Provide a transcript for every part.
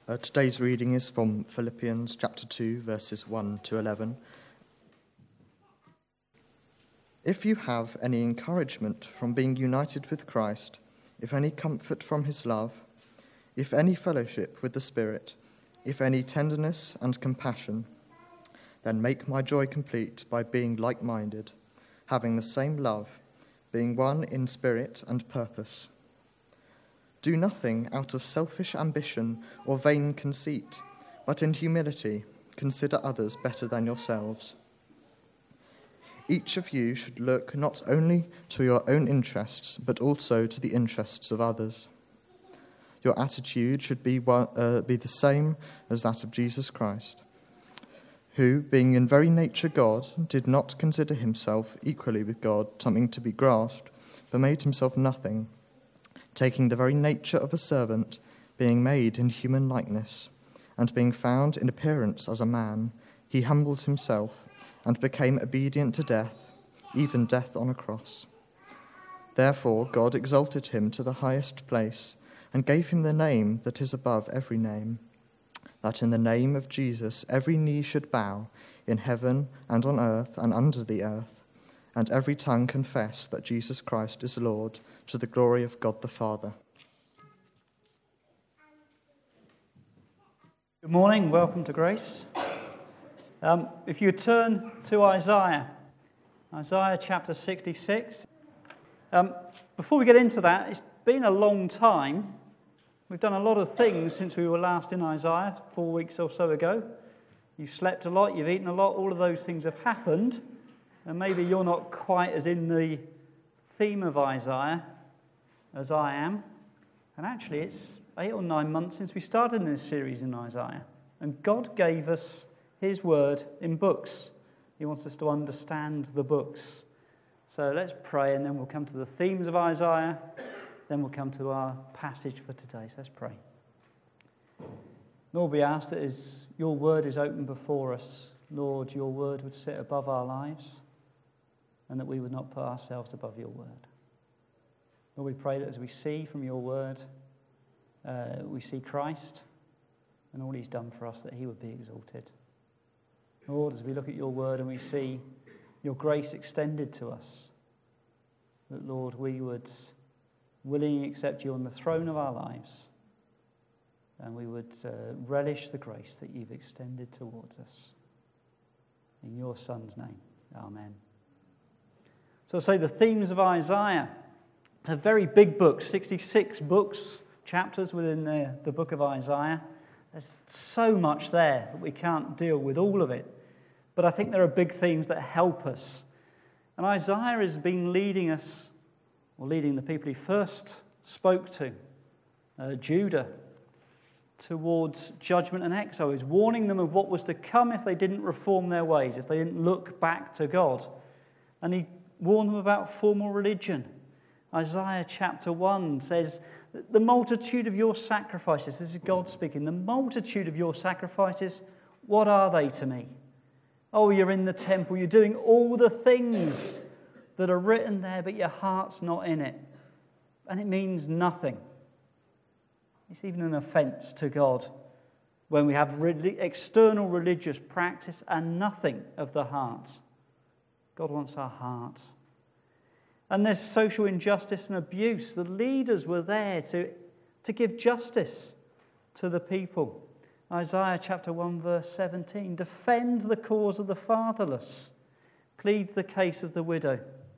Today's reading is from Philippians chapter 2, verses 1 to 11. If you have any encouragement from being united with Christ, if any comfort from his love, if any fellowship with the Spirit, if any tenderness and compassion, then make my joy complete by being like-minded, having the same love, being one in spirit and purpose. Do nothing out of selfish ambition or vain conceit, but in humility consider others better than yourselves. Each of you should look not only to your own interests, but also to the interests of others. Your attitude should be the same as that of Jesus Christ, who, being in very nature God, did not consider himself equally with God something to be grasped, but made himself nothing, taking the very nature of a servant, being made in human likeness, and being found in appearance as a man, he humbled himself and became obedient to death, even death on a cross. Therefore God exalted him to the highest place and gave him the name that is above every name, that in the name of Jesus every knee should bow, in heaven and on earth and under the earth, and every tongue confess that Jesus Christ is Lord, to the glory of God the Father. Good morning, welcome to Grace. If you turn to Isaiah chapter 66. Before we get into that, it's been a long time. We've done a lot of things since we were last in Isaiah 4 weeks or so ago. You've slept a lot, you've eaten a lot, all of those things have happened. And maybe you're not quite as in the theme of Isaiah as I am. And actually, it's 8 or 9 months since we started in this series in Isaiah. And God gave us his word in books. He wants us to understand the books. So let's pray, and then we'll come to the themes of Isaiah. Then we'll come to our passage for today. So let's pray. Lord, we ask that as your word is open before us, Lord, your word would sit above our lives, and that we would not put ourselves above your word. Lord, we pray that as we see from your word, we see Christ and all he's done for us, that he would be exalted. Lord, as we look at your word and we see your grace extended to us, that, Lord, we would willingly accept you on the throne of our lives, and we would relish the grace that you've extended towards us. In your Son's name, amen. So I'll say the themes of Isaiah. It's a very big book, 66 chapters within the book of Isaiah. There's so much there that we can't deal with all of it. But I think there are big themes that help us. And Isaiah has been leading us, or leading the people he first spoke to, Judah, towards judgment and exile. He's warning them of what was to come if they didn't reform their ways, if they didn't look back to God. And he warned them about formal religion. Isaiah chapter 1 says, the multitude of your sacrifices, this is God speaking, the multitude of your sacrifices, what are they to me? Oh, you're in the temple, you're doing all the things that are written there, but your heart's not in it. And it means nothing. It's even an offense to God when we have external religious practice and nothing of the heart. God wants our heart. And there's social injustice and abuse. The leaders were there to give justice to the people. Isaiah chapter 1 verse 17, defend the cause of the fatherless, plead the case of the widow.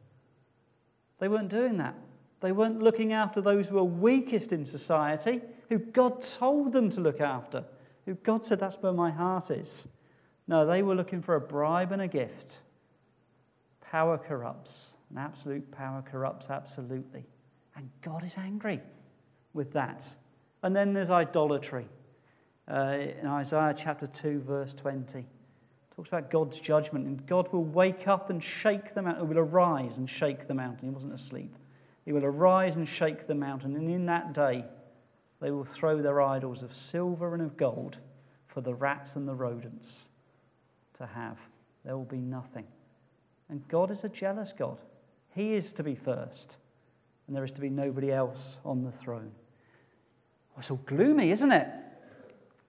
They weren't doing that. They weren't looking after those who were weakest in society, who God told them to look after, who God said, that's where my heart is. No, they were looking for a bribe and a gift. Power corrupts. And absolute power corrupts absolutely. And God is angry with that. And then there's idolatry. In Isaiah chapter 2, verse 20, it talks about God's judgment. And God will wake up and shake the mountain. He will arise and shake the mountain. He wasn't asleep. He will arise and shake the mountain. And in that day, they will throw their idols of silver and of gold for the rats and the rodents to have. There will be nothing. And God is a jealous God. He is to be first, and there is to be nobody else on the throne. Oh, it's all gloomy, isn't it?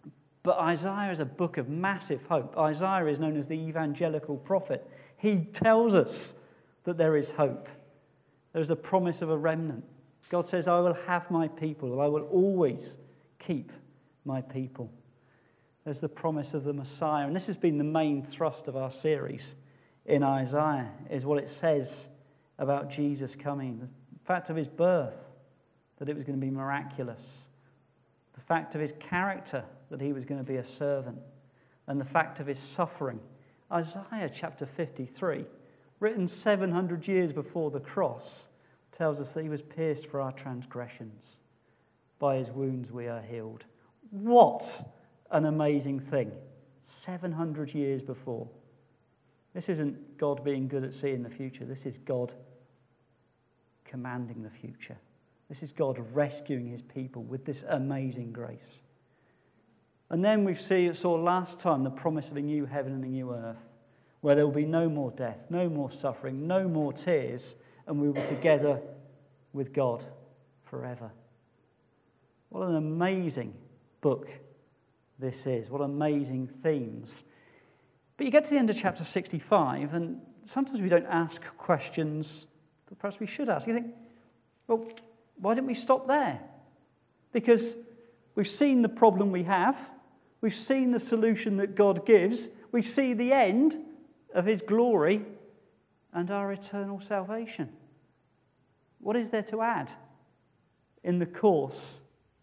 But Isaiah is a book of massive hope. Isaiah is known as the evangelical prophet. He tells us that there is hope. There's a promise of a remnant. God says, I will have my people. I will always keep my people. There's the promise of the Messiah. And this has been the main thrust of our series in Isaiah, is what it says about Jesus coming. The fact of his birth, that it was going to be miraculous. The fact of his character, that he was going to be a servant. And the fact of his suffering. Isaiah chapter 53, written 700 years before the cross, tells us that he was pierced for our transgressions. By his wounds we are healed. What an amazing thing. 700 years before. This isn't God being good at seeing the future. This is God commanding the future. This is God rescuing his people with this amazing grace. And then we saw last time the promise of a new heaven and a new earth, where there will be no more death, no more suffering, no more tears, and we will be together with God forever. What an amazing book this is. What amazing themes. But you get to the end of chapter 65, and sometimes we don't ask questions that perhaps we should ask. You think, well, why didn't we stop there? Because we've seen the problem we have. We've seen the solution that God gives. We see the end of his glory and our eternal salvation. What is there to add in the course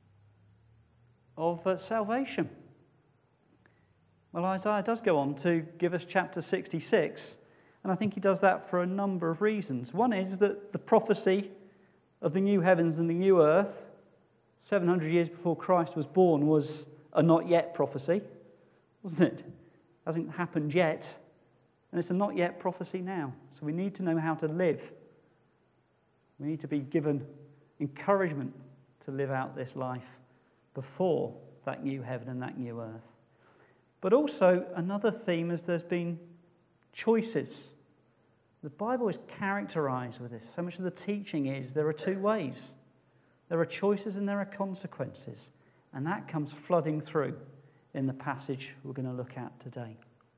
of salvation? Well, Isaiah does go on to give us chapter 66, and I think he does that for a number of reasons. One is that the prophecy of the new heavens and the new earth, 700 years before Christ was born, was a not yet prophecy, wasn't it? Hasn't happened yet, and it's a not yet prophecy now. So we need to know how to live. We need to be given encouragement to live out this life before that new heaven and that new earth. But also another theme is there's been choices. The Bible is characterized with this. So much of the teaching is there are two ways. There are choices and there are consequences. And that comes flooding through in the passage we're going to look at today.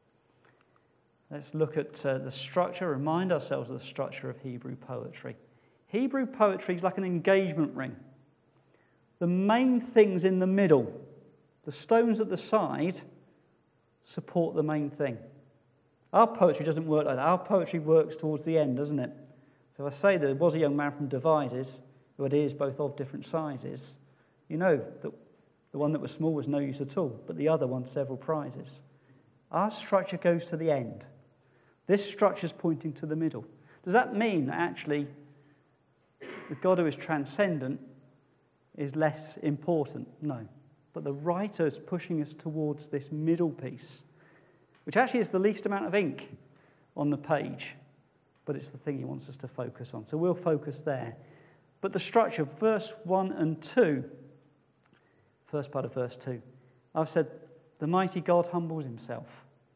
Let's look at the structure, remind ourselves of the structure of Hebrew poetry. Hebrew poetry is like an engagement ring. The main things in the middle, the stones at the side, support the main thing. Our poetry doesn't work like that. Our poetry works towards the end, doesn't it? So if I say there was a young man from Devizes who had ears both of different sizes, you know that the one that was small was no use at all, but the other won several prizes. Our structure goes to the end. This structure is pointing to the middle. Does that mean that actually the God who is transcendent is less important? No. But the writer is pushing us towards this middle piece, which actually is the least amount of ink on the page, but it's the thing he wants us to focus on. So we'll focus there. But the structure, verse 1 and 2, first part of verse 2, I've said, the mighty God humbles himself.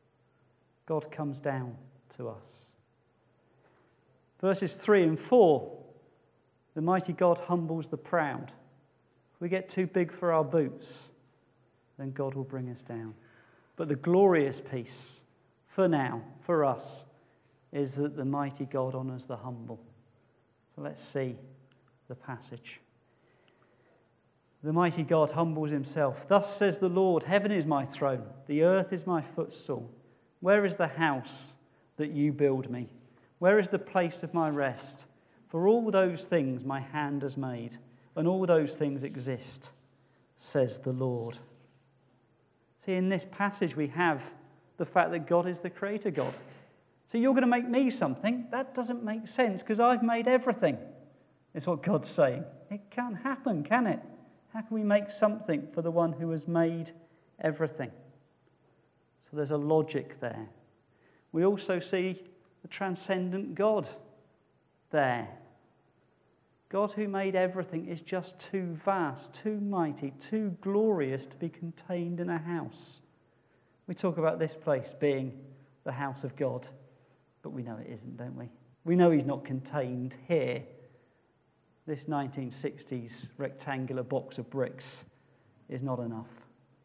God comes down to us. Verses 3 and 4, the mighty God humbles the proud. If we get too big for our boots, then God will bring us down. But the glorious piece, for now, for us, is that the mighty God honors the humble. So let's see the passage. The mighty God humbles himself. Thus says the Lord, heaven is my throne, the earth is my footstool. Where is the house that you build me? Where is the place of my rest? For all those things my hand has made, and all those things exist, says the Lord. See, in this passage we have the fact that God is the creator God. So you're going to make me something? That doesn't make sense because I've made everything, is what God's saying. It can't happen, can it? How can we make something for the one who has made everything? So there's a logic there. We also see the transcendent God there. God who made everything is just too vast, too mighty, too glorious to be contained in a house. We talk about this place being the house of God, but we know it isn't, don't we? We know he's not contained here. This 1960s rectangular box of bricks is not enough.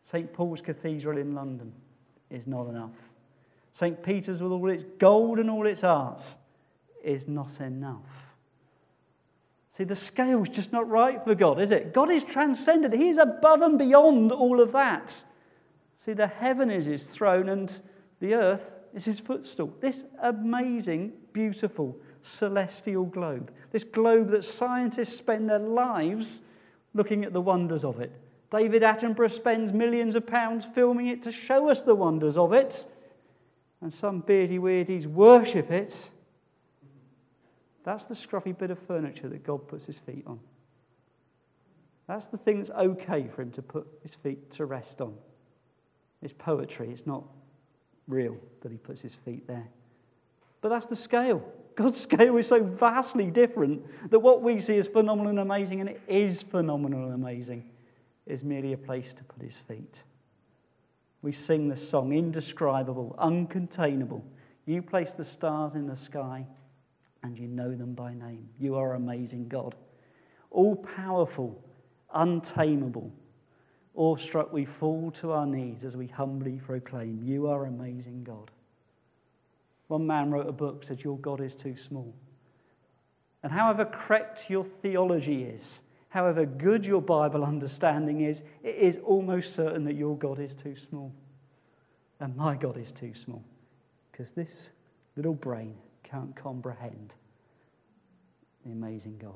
St. Paul's Cathedral in London is not enough. St. Peter's with all its gold and all its arts is not enough. See, the scale's just not right for God, is it? God is transcendent. He is above and beyond all of that. See, the heaven is his throne and the earth is his footstool. This amazing, beautiful, celestial globe. This globe that scientists spend their lives looking at the wonders of it. David Attenborough spends millions of pounds filming it to show us the wonders of it. And some beardy weirdies worship it. That's the scruffy bit of furniture that God puts his feet on. That's the thing that's okay for him to put his feet to rest on. It's poetry. It's not real that he puts his feet there. But that's the scale. God's scale is so vastly different that what we see as phenomenal and amazing, and it is phenomenal and amazing, is merely a place to put his feet. We sing the song, indescribable, uncontainable. You place the stars in the sky and you know them by name. You are amazing, God. All-powerful, untamable. Awestruck, we fall to our knees as we humbly proclaim, you are amazing, God. One man wrote a book, said, your God is too small. And however correct your theology is, however good your Bible understanding is, it is almost certain that your God is too small. And my God is too small. Because this little brain can't comprehend the amazing God.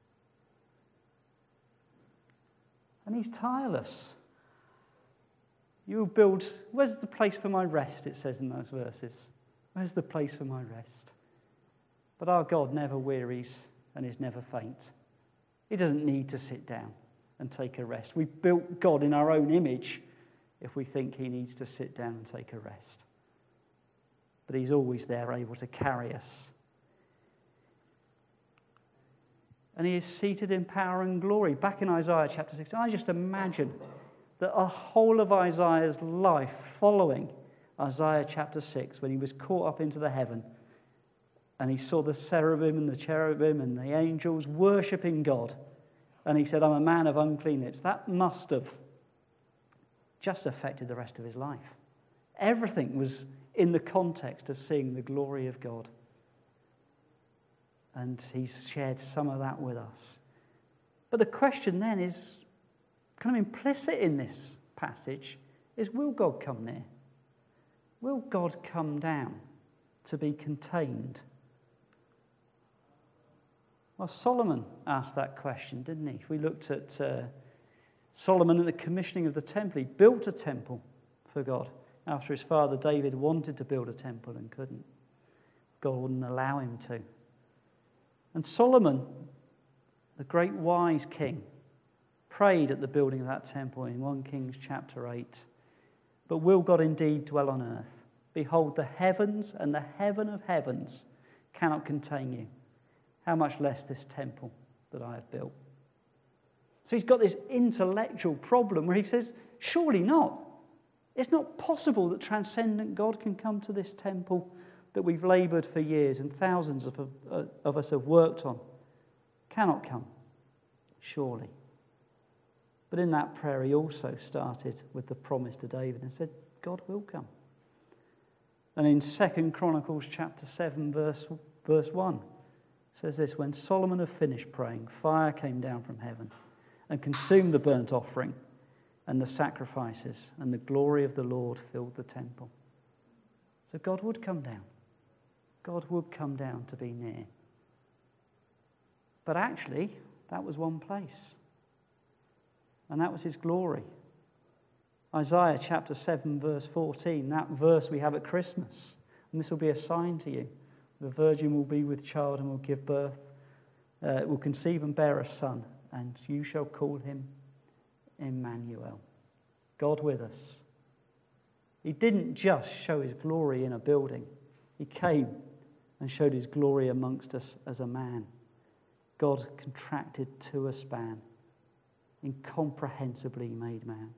And he's tireless. You will build, where's the place for my rest, it says in those verses. Where's the place for my rest? But our God never wearies and is never faint. He doesn't need to sit down and take a rest. We've built God in our own image if we think he needs to sit down and take a rest. But he's always there, able to carry us. And he is seated in power and glory. Back in Isaiah chapter 6, I just imagine that a whole of Isaiah's life following Isaiah chapter 6, when he was caught up into the heaven, and he saw the cherubim and the cherubim and the angels worshipping God. And he said, I'm a man of unclean lips. That must have just affected the rest of his life. Everything was in the context of seeing the glory of God. And he's shared some of that with us. But the question then is, kind of implicit in this passage, is will God come near? Will God come down to be contained? Well, Solomon asked that question, didn't he? We looked at Solomon and the commissioning of the temple. He built a temple for God after his father David wanted to build a temple and couldn't. God wouldn't allow him to. And Solomon, the great wise king, prayed at the building of that temple in 1 Kings chapter 8. But will God indeed dwell on earth? Behold, the heavens and the heaven of heavens cannot contain you. How much less this temple that I have built? So he's got this intellectual problem where he says, surely not. It's not possible that transcendent God can come to this temple that we've laboured for years and thousands of us have worked on. Cannot come, surely. But in that prayer he also started with the promise to David and said, God will come. And in 2 Chronicles chapter 7 verse 1, says this, when Solomon had finished praying, fire came down from heaven and consumed the burnt offering and the sacrifices, and the glory of the Lord filled the temple. So God would come down. God would come down to be near. But actually, that was one place. And that was his glory. Isaiah chapter 7 verse 14, that verse we have at Christmas. And this will be a sign to you. The virgin will be with child and will give birth, will conceive and bear a son, and you shall call him Emmanuel. God with us. He didn't just show his glory in a building. He came and showed his glory amongst us as a man. God contracted to a span, incomprehensibly made man.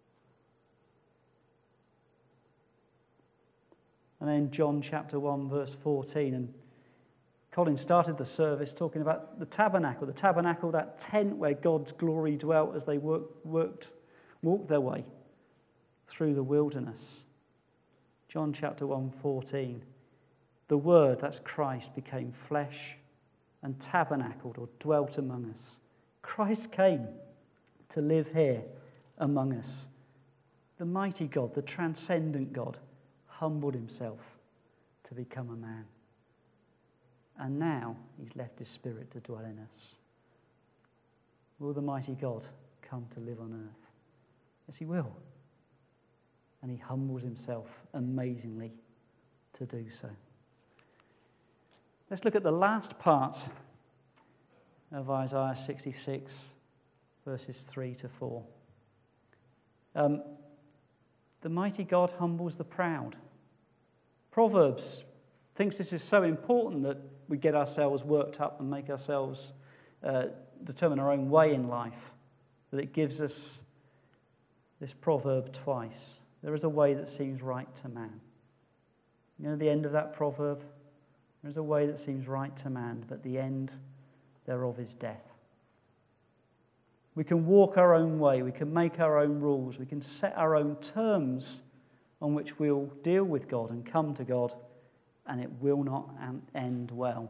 And then John chapter 1 verse 14, and Colin started the service talking about the tabernacle, that tent where God's glory dwelt as they walked their way through the wilderness. John chapter 1:14. The Word, that's Christ, became flesh and tabernacled or dwelt among us. Christ came to live here among us. The mighty God, the transcendent God, humbled himself to become a man. And now he's left his Spirit to dwell in us. Will the mighty God come to live on earth? Yes, he will. And he humbles himself amazingly to do so. Let's look at the last part of Isaiah 66, verses 3 to 4. The mighty God humbles the proud. Proverbs thinks this is so important that we get ourselves worked up and make ourselves determine our own way in life, that it gives us this proverb twice. There is a way that seems right to man. You know the end of that proverb? There is a way that seems right to man, but the end thereof is death. We can walk our own way, we can make our own rules, we can set our own terms on which we'll deal with God and come to God, and it will not end well.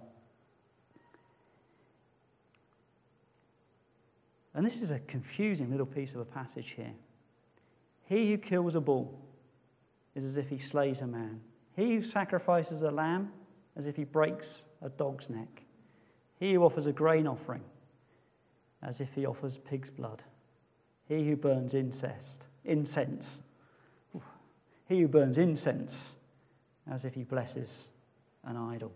And this is a confusing little piece of a passage here. He who kills a bull is as if he slays a man. He who sacrifices a lamb, as if he breaks a dog's neck. He who offers a grain offering, as if he offers pig's blood. He who burns incense. He who burns incense, as if he blesses an idol.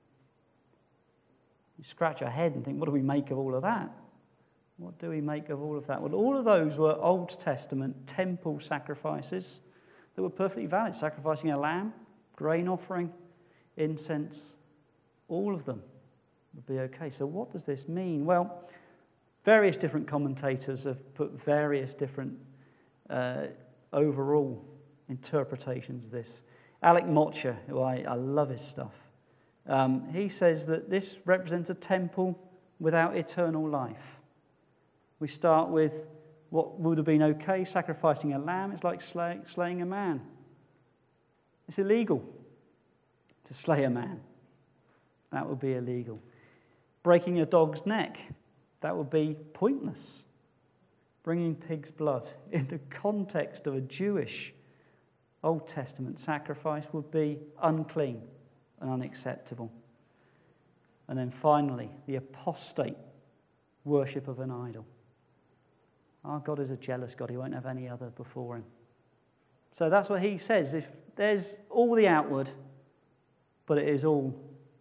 You scratch your head and think, what do we make of all of that? What do we make of all of that? Well, all of those were Old Testament temple sacrifices that were perfectly valid. Sacrificing a lamb, grain offering, incense, all of them would be okay. So what does this mean? Well, various different commentators have put various different overall interpretations of this. Alec Motcher, who I love his stuff, he says that this represents a temple without eternal life. We start with what would have been okay, sacrificing a lamb. It's like slaying a man. It's illegal to slay a man. That would be illegal. Breaking a dog's neck, that would be pointless. Bringing pig's blood in the context of a Jewish Old Testament sacrifice would be unclean and unacceptable. And then finally, the apostate worship of an idol. Our God is a jealous God. He won't have any other before him. So that's what he says. If there's all the outward, but it is all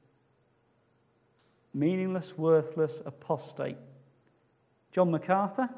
meaningless, worthless, apostate. John MacArthur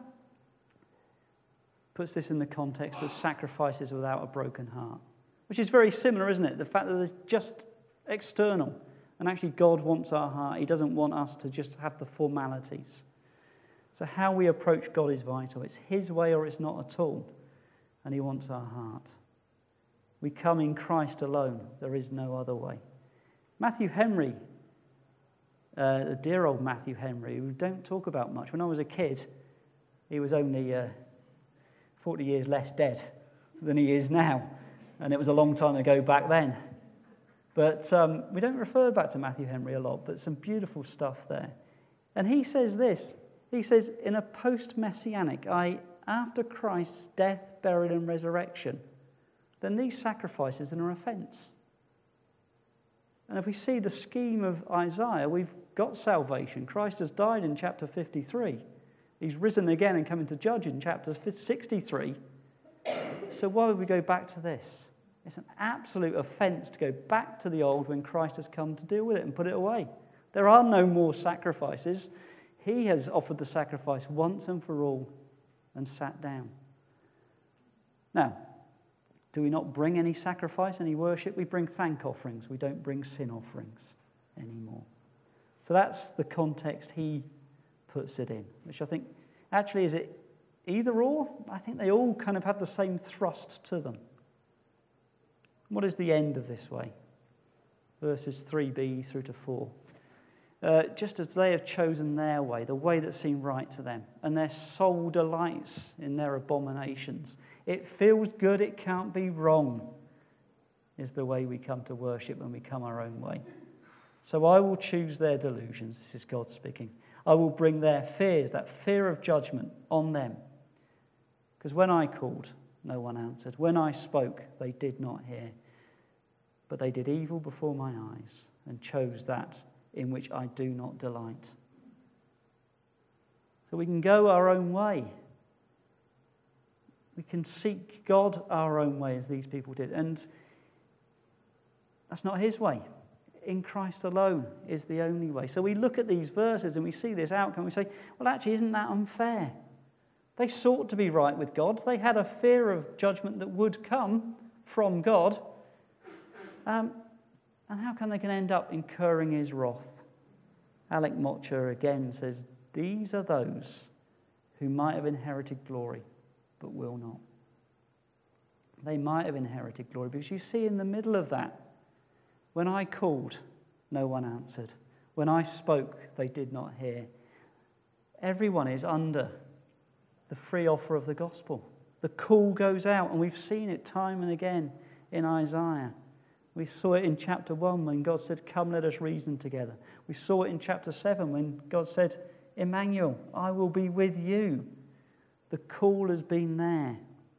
puts this in the context of sacrifices without a broken heart, which is very similar, isn't it? The fact that it's just external, and actually God wants our heart. He doesn't want us to just have the formalities. So how we approach God is vital. It's his way or it's not at all, and he wants our heart. We come in Christ alone. There is no other way. Matthew Henry, the dear old Matthew Henry, who we don't talk about much. When I was a kid, he was only 40 years less dead than he is now. And it was a long time ago back then. But we don't refer back to Matthew Henry a lot, but some beautiful stuff there. And he says this. He says, in a post-messianic, after Christ's death, burial, and resurrection, then these sacrifices are an offense. And if we see the scheme of Isaiah, we've got salvation. Christ has died in chapter 53. He's risen again and coming to judge in chapter 63. So why would we go back to this? It's an absolute offense to go back to the old when Christ has come to deal with it and put it away. There are no more sacrifices. He has offered the sacrifice once and for all and sat down. Now, do we not bring any sacrifice, any worship? We bring thank offerings. We don't bring sin offerings anymore. So that's the context he puts it in, which I think, actually, is it either or? I think they all kind of have the same thrust to them. What is the end of this way? Verses 3b through to 4. just as they have chosen their way, the way that seemed right to them, and their soul delights in their abominations. It feels good, it can't be wrong, is the way we come to worship when we come our own way. So I will choose their delusions, this is God speaking. I will bring their fears, that fear of judgment, on them. Because when I called, no one answered. When I spoke, they did not hear. But they did evil before my eyes and chose that in which I do not delight. So we can go our own way. We can seek God our own way as these people did. And that's not his way. In Christ alone is the only way. So we look at these verses and we see this outcome. We say, well, actually, isn't that unfair? They sought to be right with God. They had a fear of judgment that would come from God. And how come they can end up incurring his wrath? Alec Motcher again says, these are those who might have inherited glory, but will not. They might have inherited glory, because you see in the middle of that, when I called, no one answered. When I spoke, they did not hear. Everyone is under the free offer of the gospel. The call goes out, and we've seen it time and again in Isaiah. We saw it in chapter 1 when God said, come, let us reason together. We saw it in chapter 7 when God said, Emmanuel, I will be with you. The call has been there.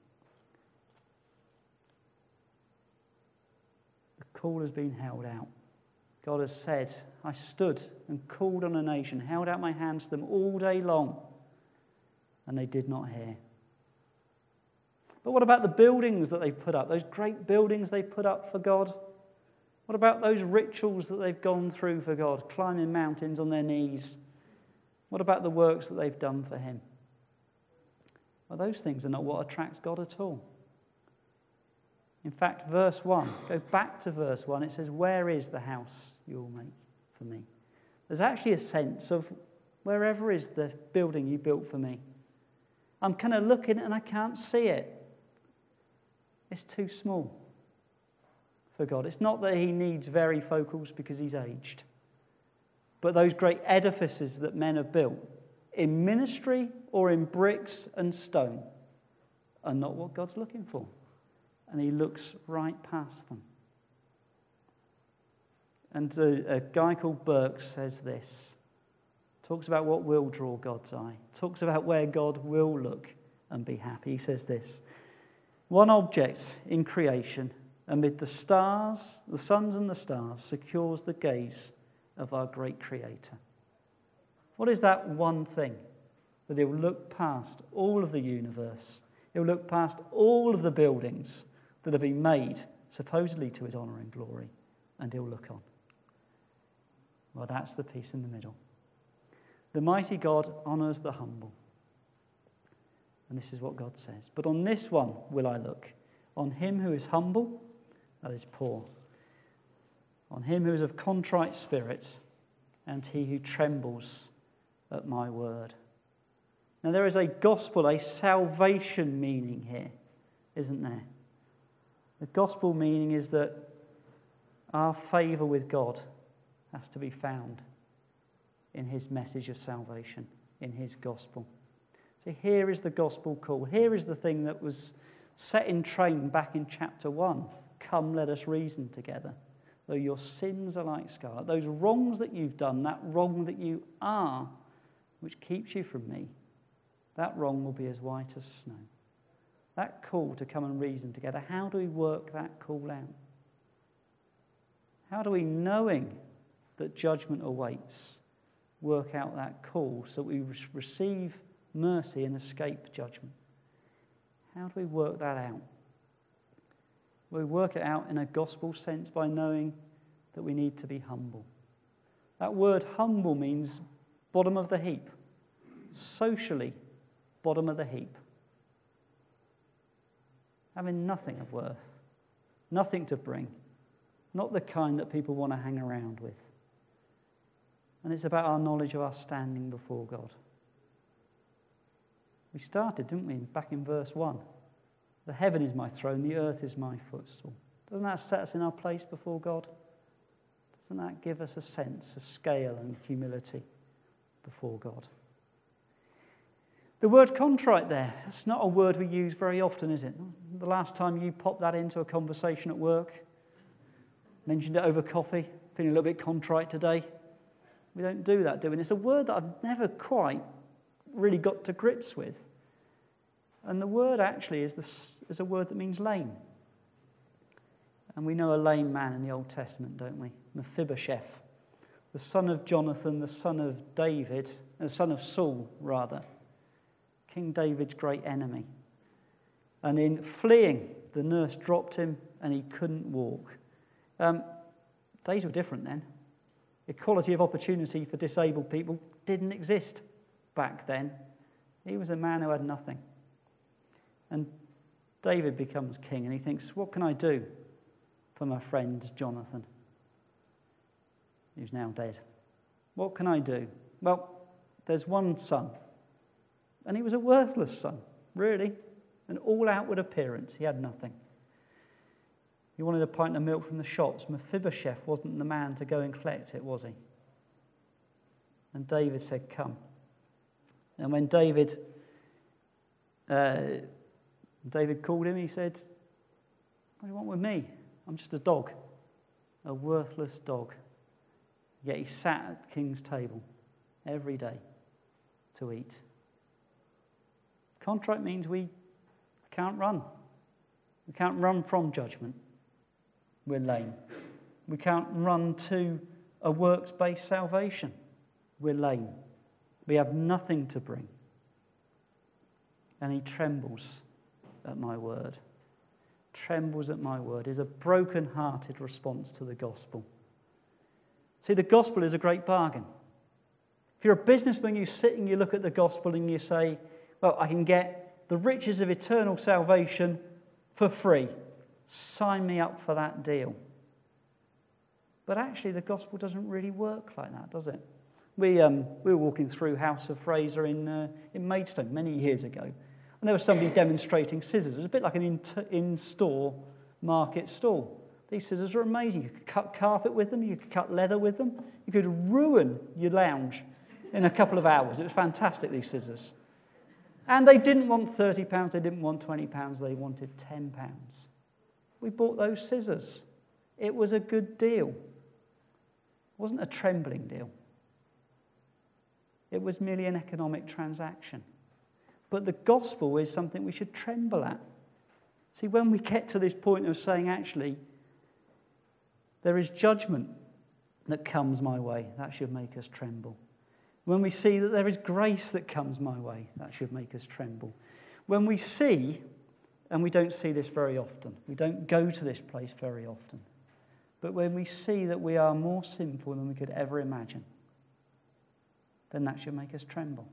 The call has been held out. God has said, I stood and called on a nation, held out my hands to them all day long, and they did not hear. But what about the buildings that they put up, those great buildings they put up for God? What about those rituals that they've gone through for God, climbing mountains on their knees? What about the works that they've done for him? Well, those things are not what attracts God at all. In fact, verse 1, go back to verse 1, it says, where is the house you will make for me? There's actually a sense of wherever is the building you built for me. I'm kind of looking and I can't see it. It's too small for God. It's not that he needs varifocals because he's aged. But those great edifices that men have built in ministry or in bricks and stone are not what God's looking for. And he looks right past them. And a guy called Burke says this. Talks about what will draw God's eye. Talks about where God will look and be happy. He says this. One object in creation amid the stars, the suns and the stars, secures the gaze of our great Creator. What is that one thing that he'll look past all of the universe? He'll look past all of the buildings that have been made supposedly to his honour and glory, and he'll look on. Well, that's the piece in the middle. The mighty God honours the humble. And this is what God says. But on this one will I look. On him who is humble, that is poor. On him who is of contrite spirit, and he who trembles at my word. Now there is a gospel, a salvation meaning here, isn't there? The gospel meaning is that our favour with God has to be found in his message of salvation, in his gospel. So here is the gospel call. Here is the thing that was set in train back in chapter 1. Come, let us reason together. Though your sins are like scarlet, those wrongs that you've done, that wrong that you are, which keeps you from me, that wrong will be as white as snow. That call to come and reason together, how do we work that call out? How do we, knowing that judgment awaits, work out that call so that we receive mercy and escape judgment? How do we work that out? We work it out in a gospel sense by knowing that we need to be humble. That word humble means bottom of the heap. Socially, bottom of the heap. Having nothing of worth, nothing to bring, not the kind that people want to hang around with. And it's about our knowledge of our standing before God. We started, didn't we, back in verse 1. The heaven is my throne, the earth is my footstool. Doesn't that set us in our place before God? Doesn't that give us a sense of scale and humility before God? The word contrite there, it's not a word we use very often, is it? The last time you popped that into a conversation at work, mentioned it over coffee, feeling a little bit contrite today. We don't do that, do we? And it's a word that I've never quite really got to grips with. And the word actually is a word that means lame. And we know a lame man in the Old Testament, don't we? Mephibosheth, the son of Jonathan, the son of David, the son of Saul, rather. King David's great enemy. And in fleeing, the nurse dropped him and he couldn't walk. Days were different then. Equality of opportunity for disabled people didn't exist back then. He was a man who had nothing. And David becomes king and he thinks, what can I do for my friend Jonathan, who's now dead? What can I do? Well, there's one son. And he was a worthless son, really. An all outward appearance. He had nothing. He wanted a pint of milk from the shops. Mephibosheth wasn't the man to go and collect it, was he? And David said, come. And when David called him, he said, what do you want with me? I'm just a dog, a worthless dog. Yet he sat at the king's table every day to eat. Contrite means we can't run. We can't run from judgment. We're lame. We can't run to a works-based salvation. We're lame. We have nothing to bring. And he trembles at my word. Trembles at my word is a broken-hearted response to the gospel. See, the gospel is a great bargain. If you're a businessman, you sit and you look at the gospel and you say, well, I can get the riches of eternal salvation for free. Sign me up for that deal. But actually, the gospel doesn't really work like that, does it? We were walking through House of Fraser in Maidstone many years ago, and there was somebody demonstrating scissors. It was a bit like an in-store market stall. These scissors were amazing. You could cut carpet with them. You could cut leather with them. You could ruin your lounge in a couple of hours. It was fantastic, these scissors. And they didn't want £30, they didn't want £20, they wanted £10. We bought those scissors. It was a good deal. It wasn't a trembling deal. It was merely an economic transaction. But the gospel is something we should tremble at. See, when we get to this point of saying, actually, there is judgment that comes my way, that should make us tremble. When we see that there is grace that comes my way, that should make us tremble. When we see, and we don't see this very often, we don't go to this place very often, but when we see that we are more sinful than we could ever imagine, then that should make us tremble.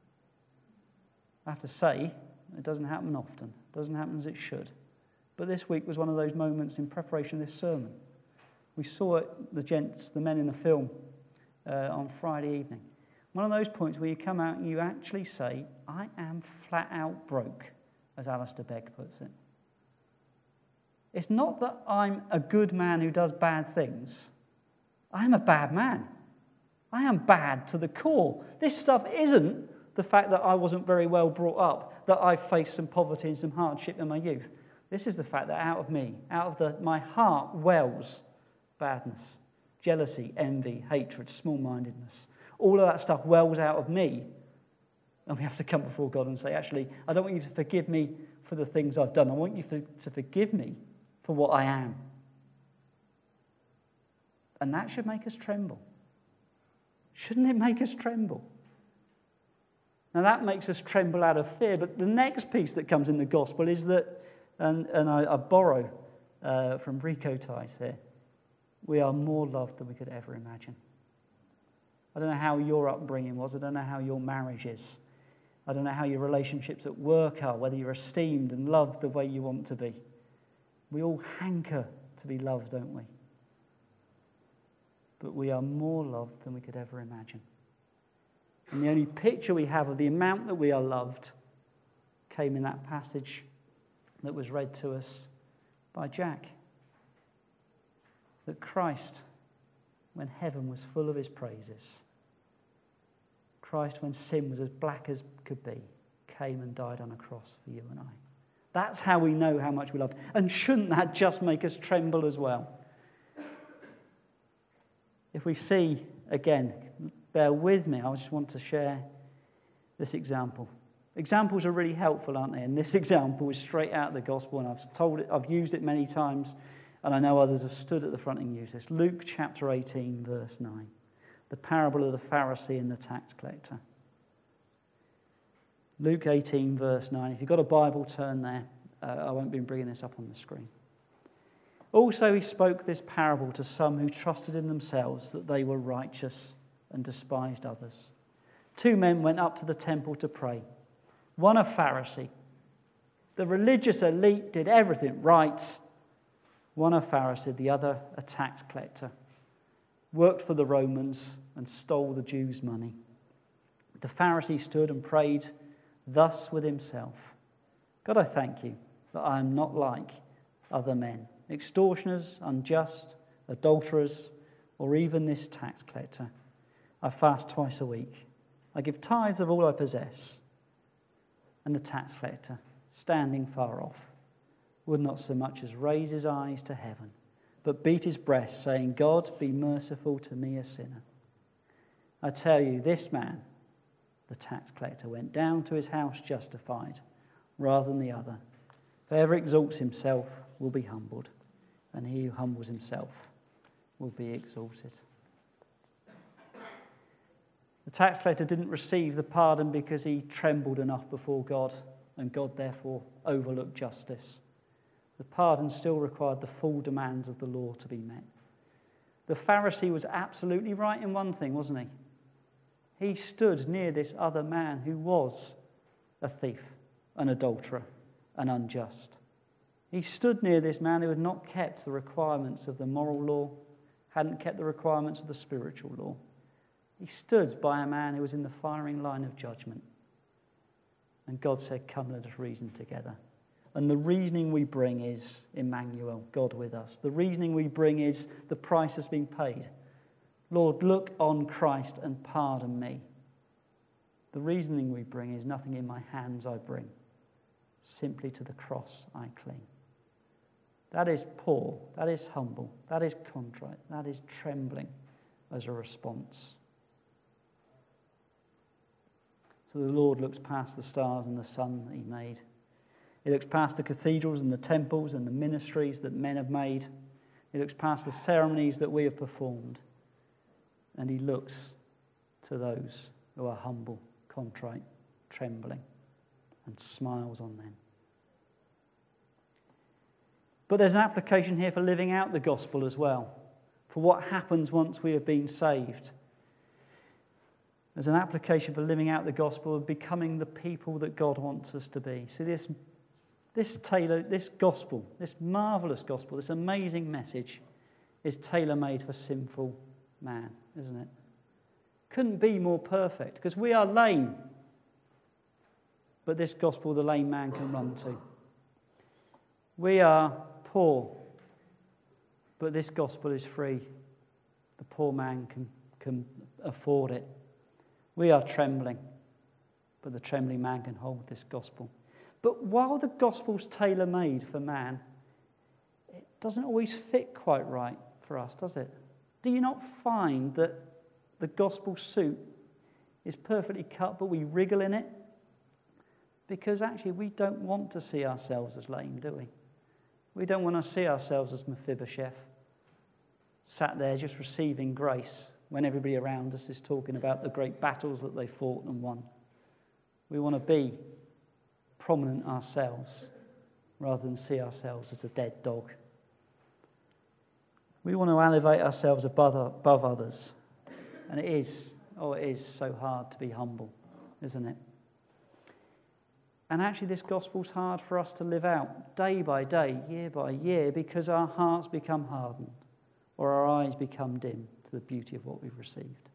I have to say, it doesn't happen often. It doesn't happen as it should. But this week was one of those moments in preparation of this sermon. We saw it, the men in the film, on Friday evening. One of those points where you come out and you actually say, I am flat out broke, as Alistair Begg puts it. It's not that I'm a good man who does bad things. I'm a bad man. I am bad to the core. This stuff isn't the fact that I wasn't very well brought up, that I faced some poverty and some hardship in my youth. This is the fact that out of me, my heart wells badness, jealousy, envy, hatred, small-mindedness. All of that stuff wells out of me, and we have to come before God and say, actually, I don't want you to forgive me for the things I've done. I want you to forgive me for what I am. And that should make us tremble. Shouldn't it make us tremble? Now that makes us tremble out of fear, but the next piece that comes in the gospel is that, and I borrow from Rico Ties here, we are more loved than we could ever imagine. I don't know how your upbringing was. I don't know how your marriage is. I don't know how your relationships at work are, whether you're esteemed and loved the way you want to be. We all hanker to be loved, don't we? But we are more loved than we could ever imagine. And the only picture we have of the amount that we are loved came in that passage that was read to us by Jack. That Christ when heaven was full of his praises. Christ, when sin was as black as could be, came and died on a cross for you and I. That's how we know how much we loved. And shouldn't that just make us tremble as well? If we see, again, bear with me, I just want to share this example. Examples are really helpful, aren't they? And this example is straight out of the gospel, and I've used it many times, and I know others have stood at the front and used this. Luke chapter 18, verse 9. The parable of the Pharisee and the tax collector. Luke 18, verse 9. If you've got a Bible, turn there. I won't be bringing this up on the screen. Also, he spoke this parable to some who trusted in themselves that they were righteous and despised others. 2 men went up to the temple to pray. One a Pharisee. The religious elite did everything right. One a Pharisee, the other a tax collector. Worked for the Romans and stole the Jews' money. The Pharisee stood and prayed thus with himself. God, I thank you that I am not like other men, extortioners, unjust, adulterers, or even this tax collector. I fast twice a week. I give tithes of all I possess. And the tax collector, standing far off, would not so much as raise his eyes to heaven, but beat his breast, saying, God, be merciful to me, a sinner. I tell you, this man, the tax collector, went down to his house justified, rather than the other. Whoever exalts himself will be humbled, and he who humbles himself will be exalted. The tax collector didn't receive the pardon because he trembled enough before God, and God therefore overlooked justice. The pardon still required the full demands of the law to be met. The Pharisee was absolutely right in one thing, wasn't he? He stood near this other man who was a thief, an adulterer, and unjust. He stood near this man who had not kept the requirements of the moral law, hadn't kept the requirements of the spiritual law. He stood by a man who was in the firing line of judgment. And God said, come, let us reason together. And the reasoning we bring is Emmanuel, God with us. The reasoning we bring is the price has been paid. Lord, look on Christ and pardon me. The reasoning we bring is nothing in my hands I bring. Simply to the cross I cling. That is poor, that is humble, that is contrite, that is trembling as a response. So the Lord looks past the stars and the sun that he made. He looks past the cathedrals and the temples and the ministries that men have made. He looks past the ceremonies that we have performed. And he looks to those who are humble, contrite, trembling, and smiles on them. But there's an application here for living out the gospel as well, for what happens once we have been saved. There's an application for living out the gospel of becoming the people that God wants us to be. See, this gospel, this marvelous gospel, this amazing message is tailor-made for sinful man, isn't it? Couldn't be more perfect, because we are lame. But this gospel, the lame man can run to. We are poor, but this gospel is free. The poor man can afford it. We are trembling, but the trembling man can hold this gospel. But while the gospel's tailor-made for man, it doesn't always fit quite right for us, does it? Do you not find that the gospel suit is perfectly cut, but we wriggle in it? Because actually we don't want to see ourselves as lame, do we? We don't want to see ourselves as Mephibosheth, sat there just receiving grace when everybody around us is talking about the great battles that they fought and won. We want to be prominent ourselves rather than see ourselves as a dead dog. We want to elevate ourselves above others. And it is so hard to be humble, isn't it? And actually this gospel's hard for us to live out day by day, year by year, because our hearts become hardened or our eyes become dim to the beauty of what we've received.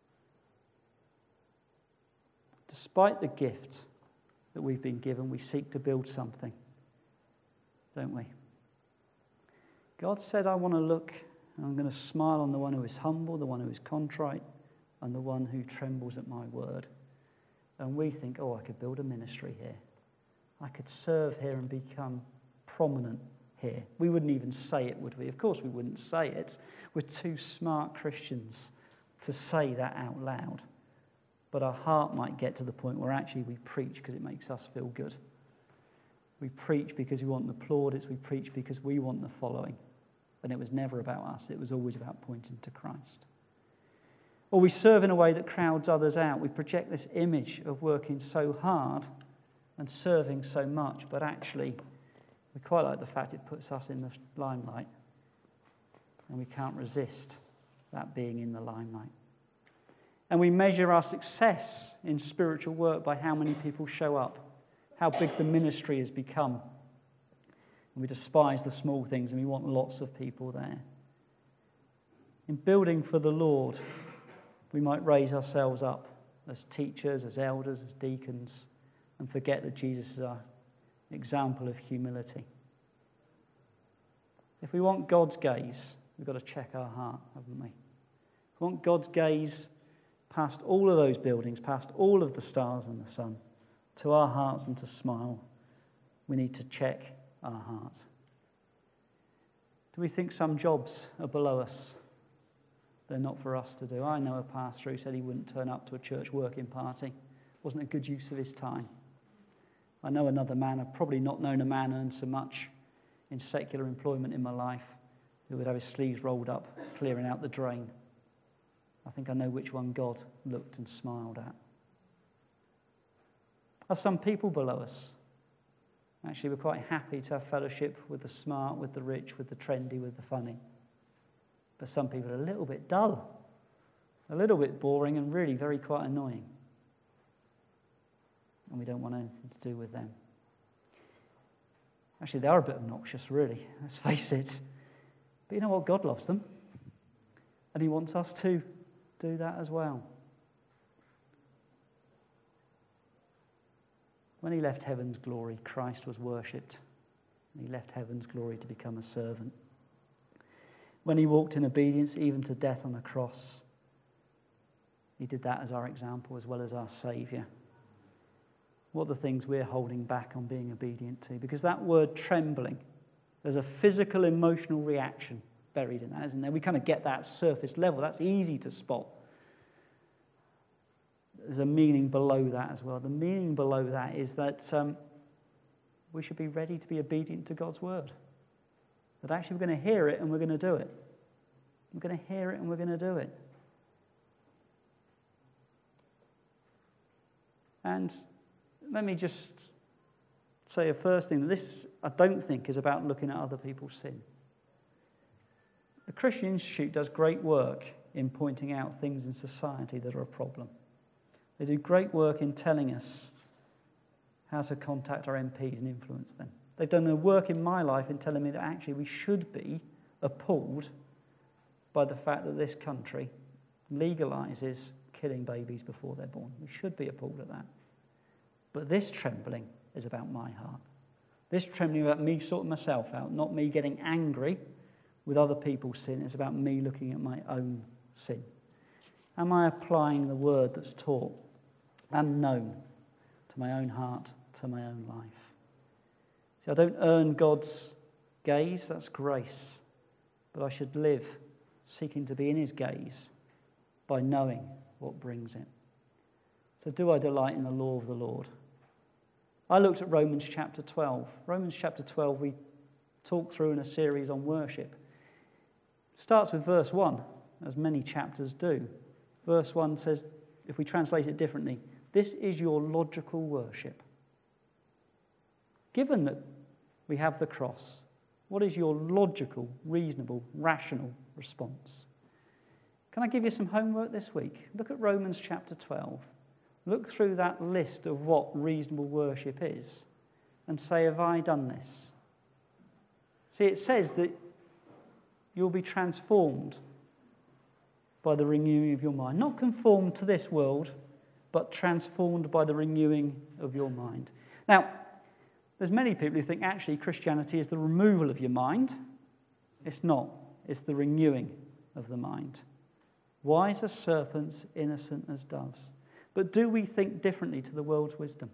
Despite the gift that we've been given, we seek to build something, don't we? God said, I want to look And I'm going to smile on the one who is humble, the one who is contrite, and the one who trembles at my word. And we think, I could build a ministry here. I could serve here and become prominent here. We wouldn't even say it, would we? Of course we wouldn't say it. We're too smart Christians to say that out loud. But our heart might get to the point where actually we preach because it makes us feel good. We preach because we want the plaudits. We preach because we want the following. And it was never about us. It was always about pointing to Christ. Or we serve in a way that crowds others out. We project this image of working so hard and serving so much, but actually we quite like the fact it puts us in the limelight. And we can't resist that being in the limelight. And we measure our success in spiritual work by how many people show up, how big the ministry has become. And we despise the small things and we want lots of people there. In building for the Lord, we might raise ourselves up as teachers, as elders, as deacons, and forget that Jesus is our example of humility. If we want God's gaze, we've got to check our heart, haven't we? If we want God's gaze past all of those buildings, past all of the stars and the sun, to our hearts and to smile, we need to check our heart. Do we think some jobs are below us? They're not for us to do. I know a pastor who said he wouldn't turn up to a church working party. Wasn't a good use of his time. I know another man, I've probably not known a man earn so much in secular employment in my life, who would have his sleeves rolled up, clearing out the drain. I think I know which one God looked and smiled at. Are some people below us? Actually, we're quite happy to have fellowship with the smart, with the rich, with the trendy, with the funny. But some people are a little bit dull, a little bit boring, and really very quite annoying. And we don't want anything to do with them. Actually, they are a bit obnoxious, really, let's face it. But you know what? God loves them. And he wants us to do that as well. When he left heaven's glory, Christ was worshipped. And he left heaven's glory to become a servant. When he walked in obedience, even to death on a cross, he did that as our example as well as our Saviour. What are the things we're holding back on being obedient to? Because that word trembling, there's a physical, emotional reaction buried in that, isn't there? We kind of get that surface level. That's easy to spot. There's a meaning below that as well. The meaning below that is that we should be ready to be obedient to God's word. That actually we're going to hear it and we're going to do it. We're going to hear it and we're going to do it. And let me just say a first thing. This, I don't think, is about looking at other people's sin. The Christian Institute does great work in pointing out things in society that are a problem. They do great work in telling us how to contact our MPs and influence them. They've done their work in my life in telling me that actually we should be appalled by the fact that this country legalises killing babies before they're born. We should be appalled at that. But this trembling is about my heart. This trembling is about me sorting myself out, not me getting angry with other people's sin. It's about me looking at my own sin. Am I applying the word that's taught and known to my own heart, to my own life? See, I don't earn God's gaze, that's grace. But I should live seeking to be in his gaze by knowing what brings it. So do I delight in the law of the Lord? I looked at Romans chapter 12. Romans chapter 12 we talked through in a series on worship. It starts with verse 1, as many chapters do. Verse 1 says, if we translate it differently, this is your logical worship. Given that we have the cross, what is your logical, reasonable, rational response? Can I give you some homework this week? Look at Romans chapter 12. Look through that list of what reasonable worship is and say, have I done this? See, it says that you'll be transformed by the renewing of your mind. Not conformed to this world, but transformed by the renewing of your mind. Now, there's many people who think actually Christianity is the removal of your mind. It's not. It's the renewing of the mind. Wise as serpents, innocent as doves. But do we think differently to the world's wisdom?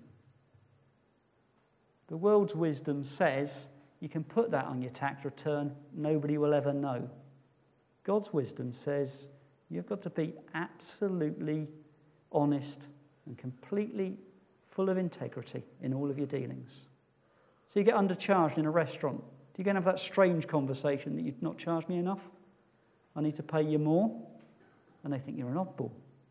The world's wisdom says you can put that on your tax return, nobody will ever know. God's wisdom says you've got to be absolutely honest and completely full of integrity in all of your dealings. So you get undercharged in a restaurant. Do you go and have that strange conversation that you've not charged me enough? I need to pay you more? And they think you're an oddball.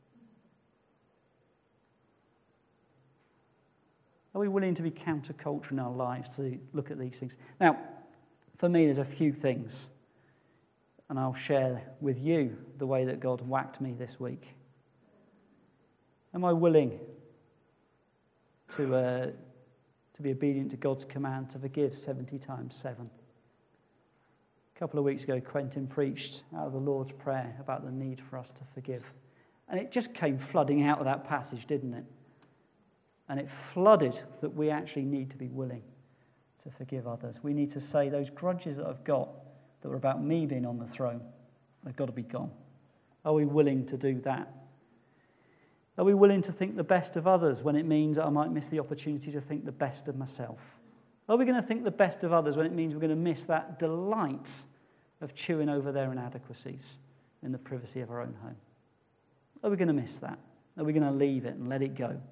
Are we willing to be counterculture in our lives to look at these things? Now, for me, there's a few things. And I'll share with you the way that God whacked me this week. Am I willing to be obedient to God's command to forgive 70 times 7? A couple of weeks ago, Quentin preached out of the Lord's Prayer about the need for us to forgive. And it just came flooding out of that passage, didn't it? And it flooded that we actually need to be willing to forgive others. We need to say those grudges that I've got that were about me being on the throne, they've got to be gone. Are we willing to do that? Are we willing to think the best of others when it means that I might miss the opportunity to think the best of myself? Are we going to think the best of others when it means we're going to miss that delight of chewing over their inadequacies in the privacy of our own home? Are we going to miss that? Are we going to leave it and let it go?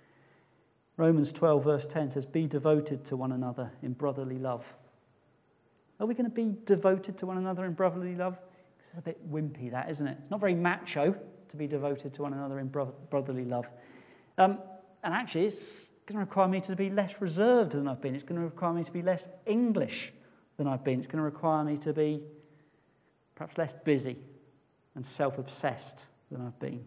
Romans 12 verse 10 says, be devoted to one another in brotherly love. Are we going to be devoted to one another in brotherly love? It's a bit wimpy, that, isn't it? It's not very macho to be devoted to one another in brotherly love. And actually, it's going to require me to be less reserved than I've been. It's going to require me to be less English than I've been. It's going to require me to be perhaps less busy and self-obsessed than I've been.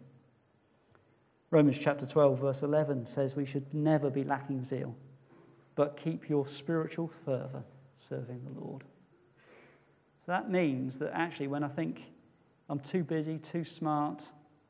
Romans chapter 12, verse 11 says we should never be lacking zeal, but keep your spiritual fervour serving the Lord. So that means that actually when I think I'm too busy, too smart,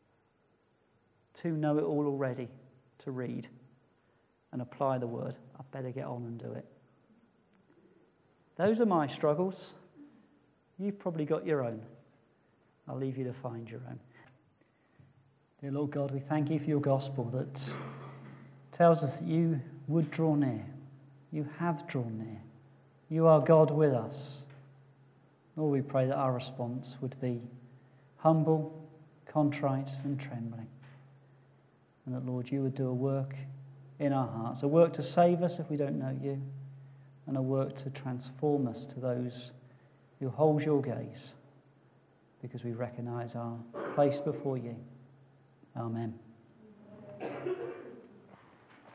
too know-it-all already to read and apply the word, I better get on and do it. Those are my struggles. You've probably got your own. I'll leave you to find your own. Dear Lord God, we thank you for your gospel that tells us that you would draw near. You have drawn near. You are God with us. Lord, we pray that our response would be humble, contrite, and trembling. And that, Lord, you would do a work in our hearts, a work to save us if we don't know you, and a work to transform us to those who hold your gaze, because we recognize our place before you. Amen.